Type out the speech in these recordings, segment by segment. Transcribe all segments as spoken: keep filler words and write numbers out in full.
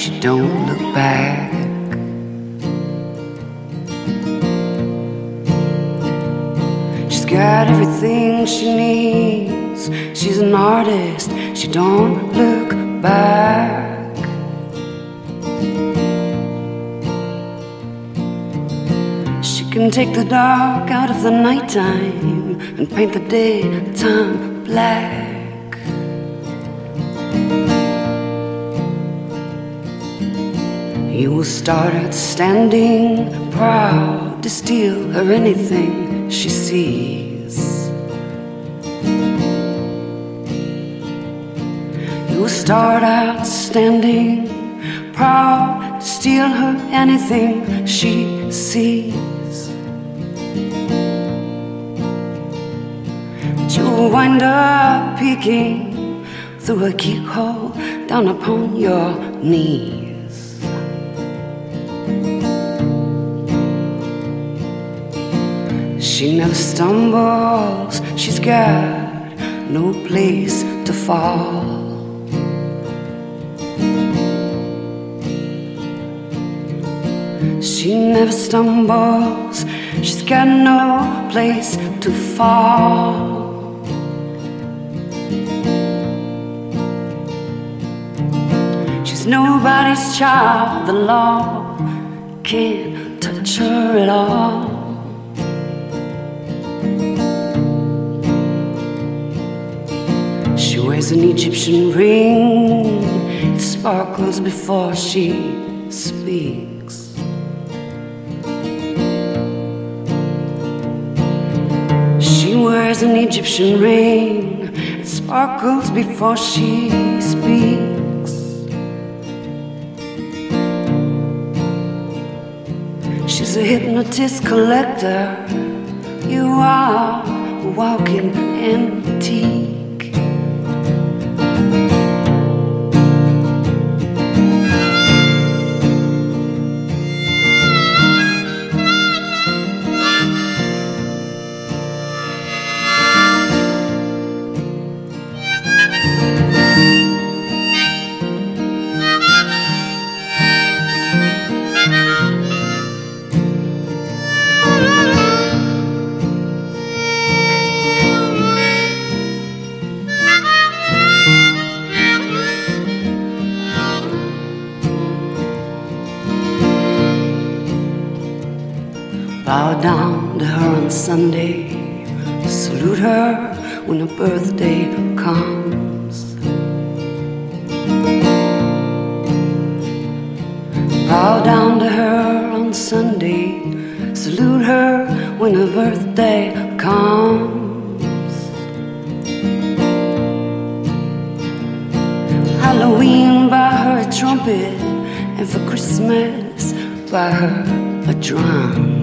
she don't look back. She's got everything she needs. She's an artist, she don't look back. She can take the dark out of the nighttime and paint the daytime black. You will start out standing proud to steal her anything she sees. You will start out standing proud to steal her anything she sees. But you'll wind up peeking through a keyhole down upon your knees. She never stumbles, she's got no place to fall. She never stumbles, she's got no place to fall. She's nobody's child, the law can't touch her at all. She wears an Egyptian ring, it sparkles before she speaks. She wears an Egyptian ring, it sparkles before she speaks. She's a hypnotist collector, you are a walking antique. Bow down to her on Sunday, salute her when her birthday comes. Bow down to her on Sunday, salute her when her birthday comes. Halloween, buy her a trumpet, and for Christmas, buy her a drum.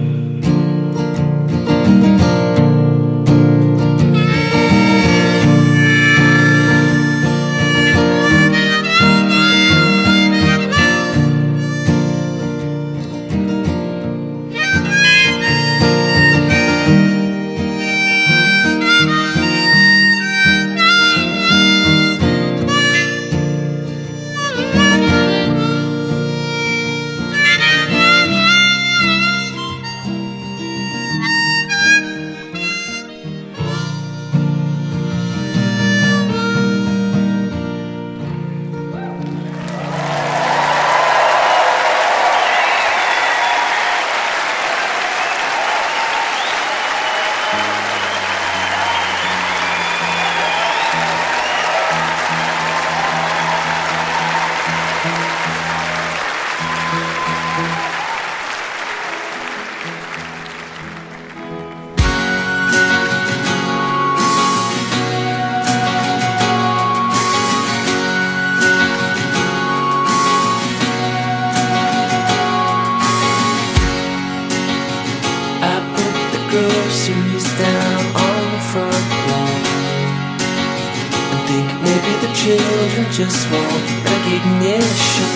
groceries down on the front lawn and think maybe the children just want recognition.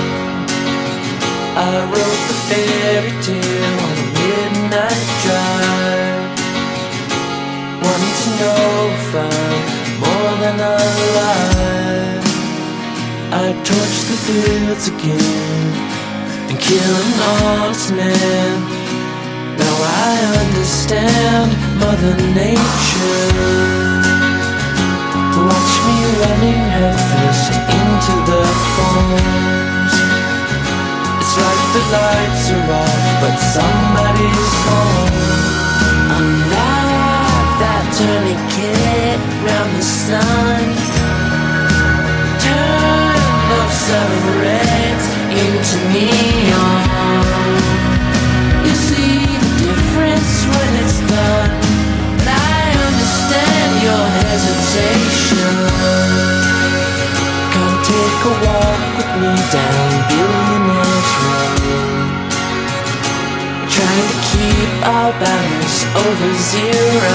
I wrote the fairy tale on a midnight drive, wanting to know if I'm more than alive. I I'd torch the fields again and kill an honest man. Now I understand Mother Nature. Watch me running headfirst into the thorns. It's like the lights are off, but somebody's home. Unlike that tourniquet round the sun, turn up some reds into neon. You see the difference when it's done, but I understand your hesitation. Come take a walk with me down Billionaire's Road, trying to keep our balance over zero.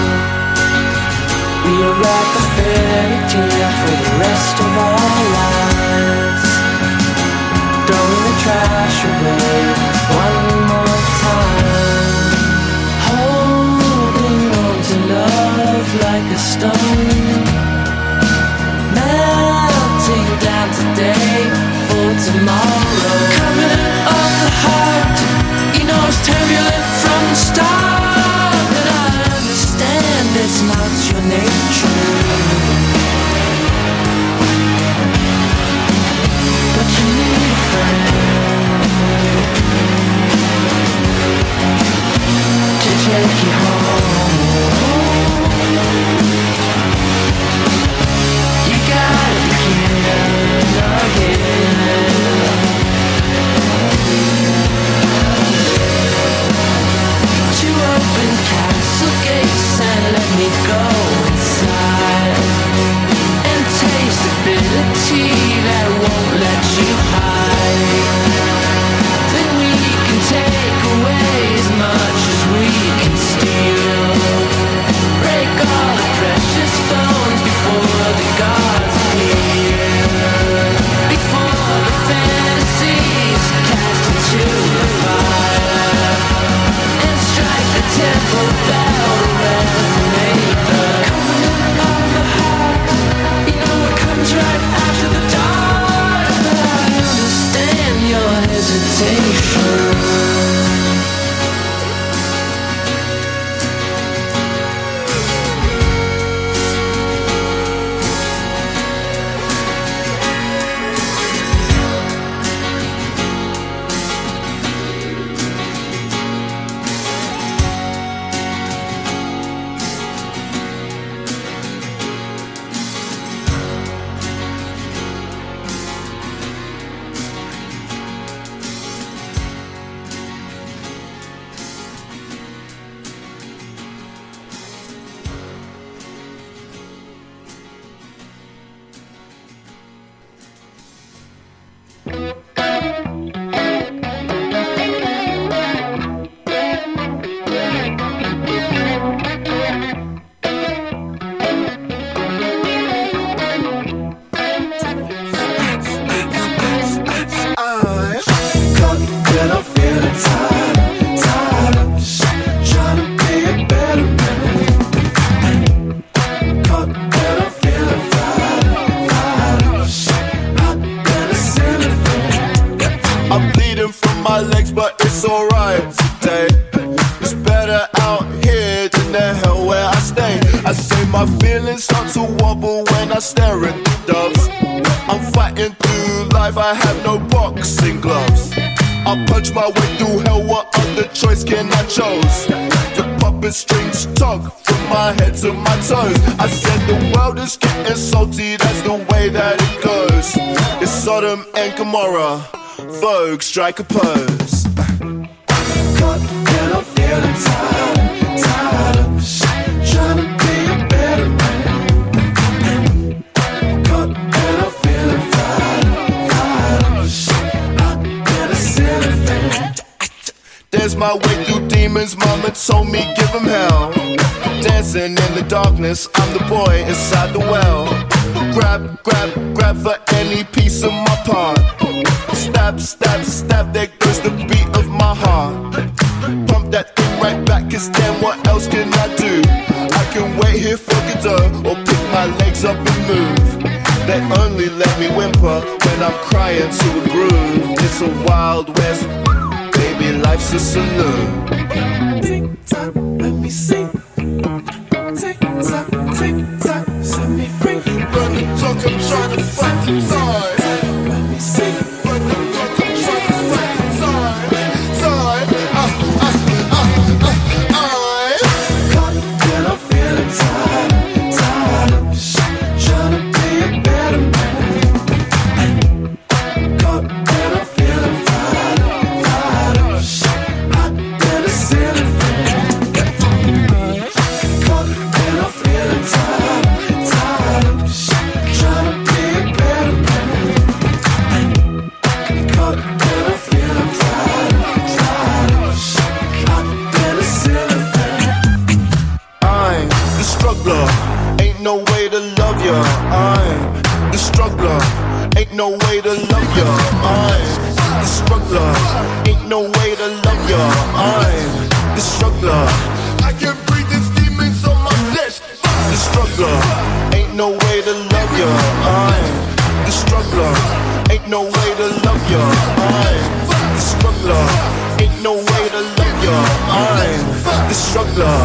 We are like a fairy tale for the rest of our lives, throwing the trash away one more time, holding on to love like a stone, melting down today for tomorrow. Coming off the heart, you know it's turbulent from the start, but I understand it's not your nature. But you need a friend to take you home. You gotta begin again. To open castle gates and let me go inside, and taste the ability that won't let you hide. Then we can take away as much as we can steal, break all the precious bones before the gods appear, before the fantasies cast into the fire, and strike the temple bell to resonate the coming of the heart. You know it comes right after the dark, but I understand your hesitation. To my toes, I said the world is getting salty, that's the way that it goes. It's Sodom and Gomorrah, Vogue, strike a pose. Caught and I'm feeling tired, tired of trying to be a better man. Caught and I'm feeling tired, tired of I've been a silly fan. There's my way through demons, mama told me give them hell. Dancing in the darkness, I'm the boy inside the well. Grab, grab, grab for any piece of my part. Stab, stab, stab, there goes the beat of my heart. Pump that thing right back, cause then what else can I do? I can wait here for Godot, or pick my legs up and move. They only let me whimper when I'm crying to a groove. It's a wild west, baby, life's a saloon. Tick tock, let me sing. Tick tock, tick tock, set me free. Run the clock, I'm trying to fight the time. Let me sing. Run the clock, I'm trying to fight the time. Time, ah, ah, ah, ah, ah. Caught when I'm feeling tired, tired of trying to be a better man. Caught when I'm feeling fired, fired of I've been a silly fan. Caught when I'm feeling tired, tired of trying to be a better man. Caught when I'm feeling fired, tired of I've been a silly fan. I'm the struggler, ain't no way to love ya. I'm the struggler, ain't no way to love ya. I'm the struggler, ain't no way to love ya. I'm the struggler, I can breathe these demons on my flesh. The struggler, ain't no way to love ya. I'm the struggler, ain't no way to love ya. I'm the struggler, ain't no way to love ya. I'm the struggler.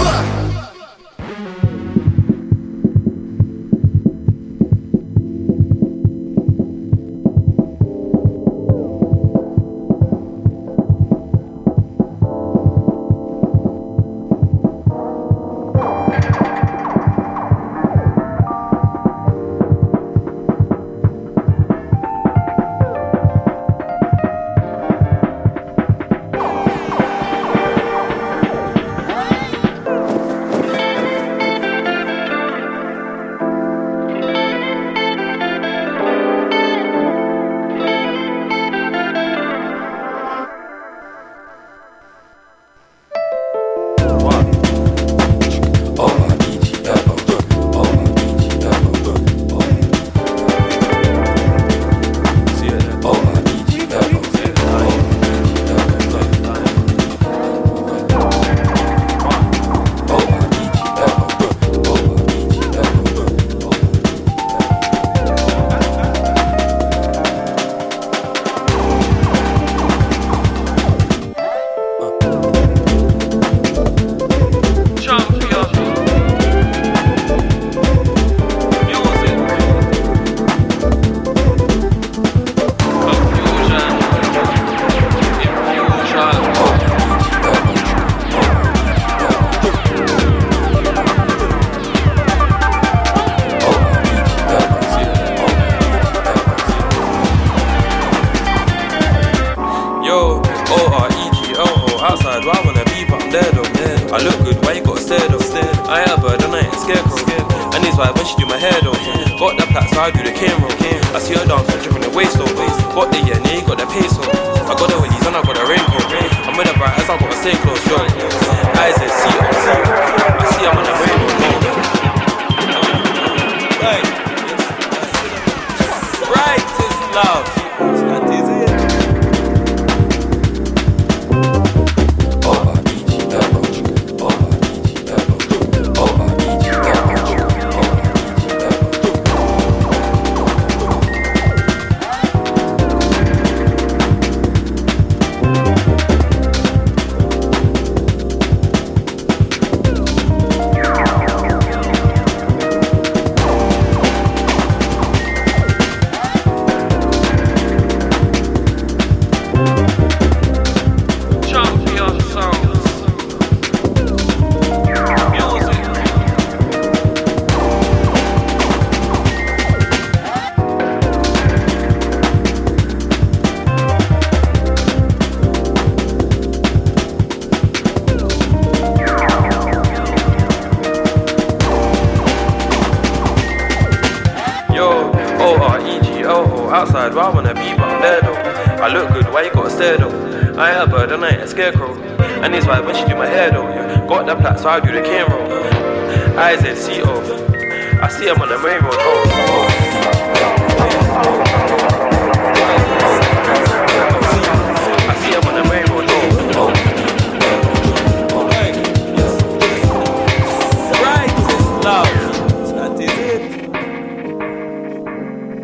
Outside, where I wanna be, but I'm there though. I look good, why you gotta stare though? I ain't a bird and I ain't a scarecrow. And it's like when she do my hair though, yeah. Got the plaque, so I do the cane roll. I Z C O, I see him on the main road, oh, oh. I see him on the main road, oh, oh. Right is love, that is it.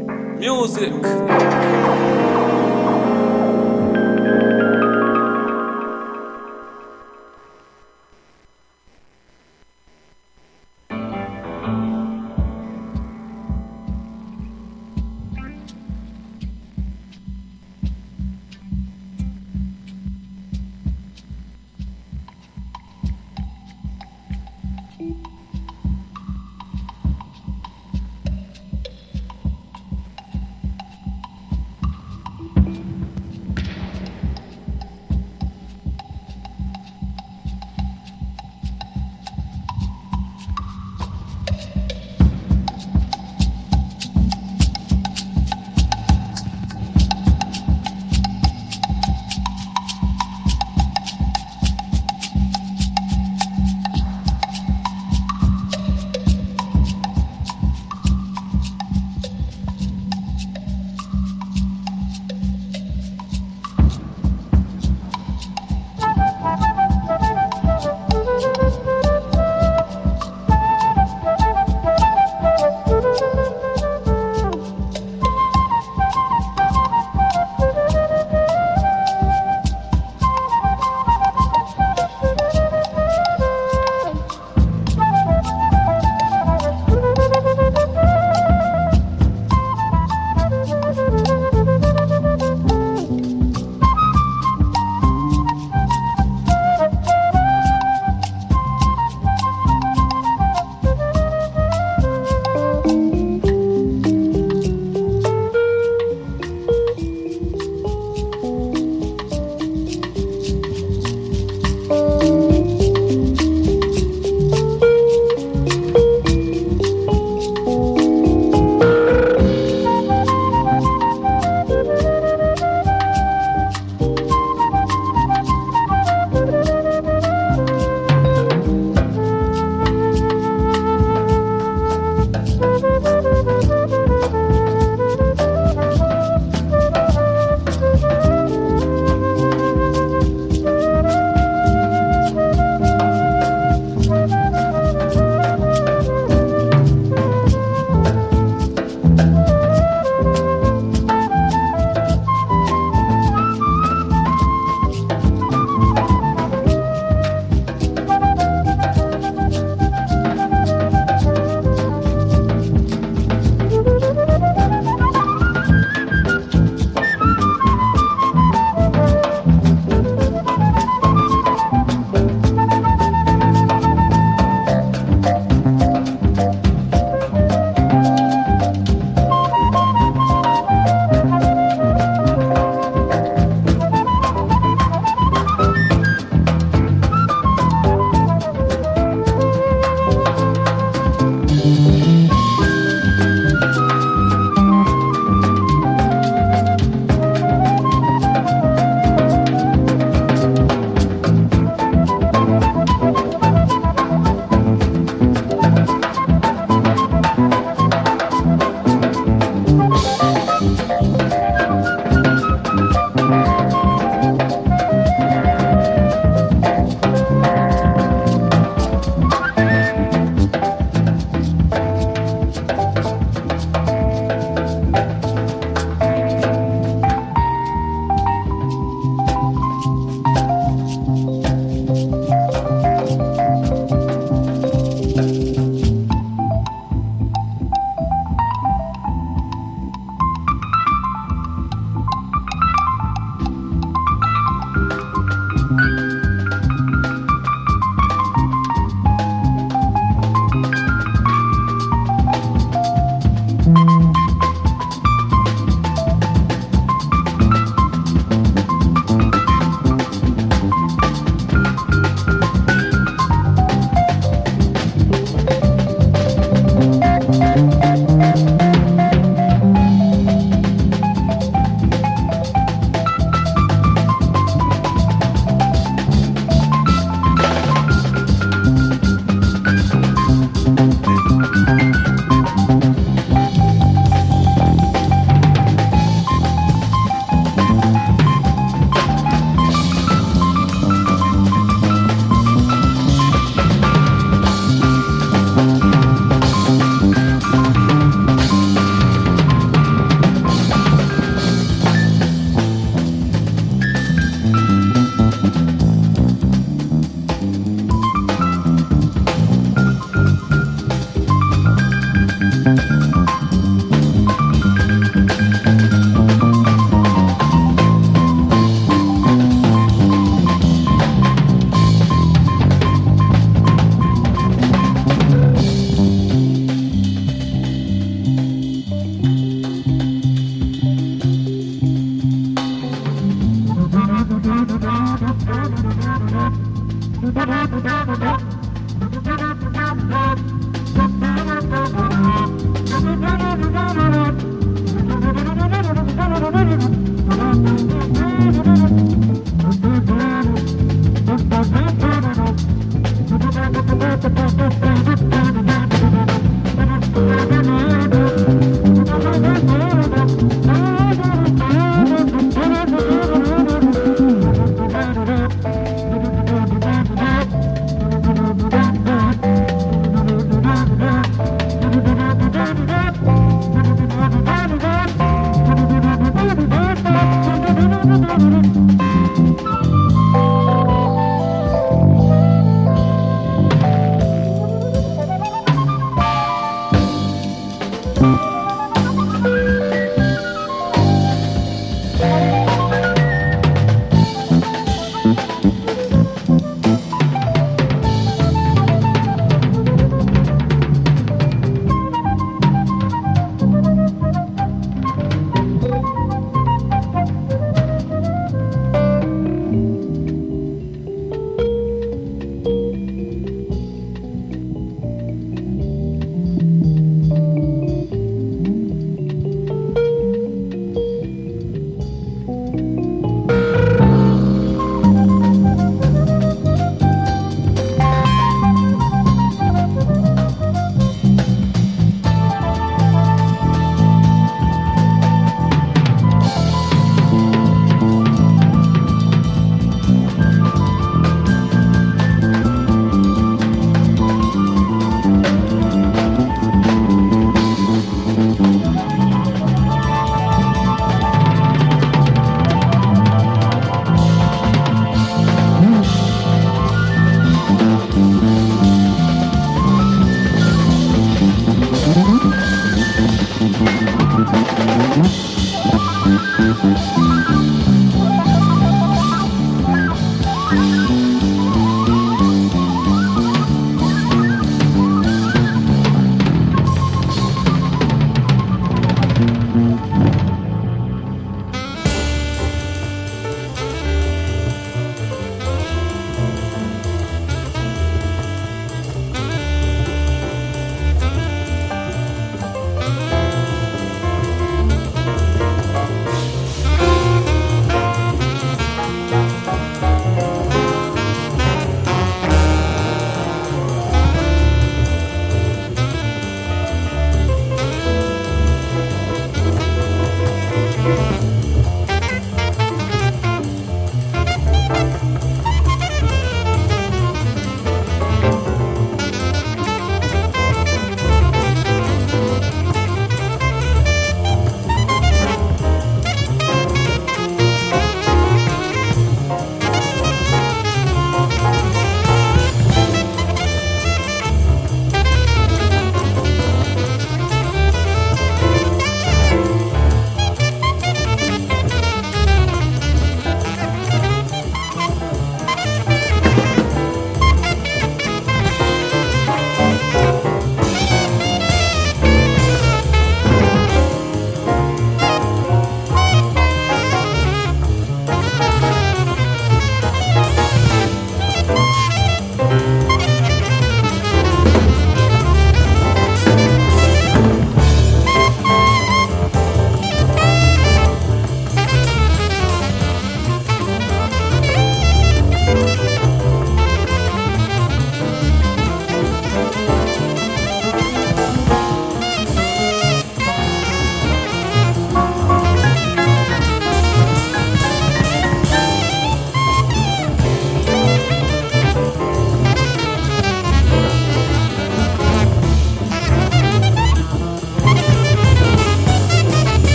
Thank you.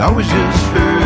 I was just hurt.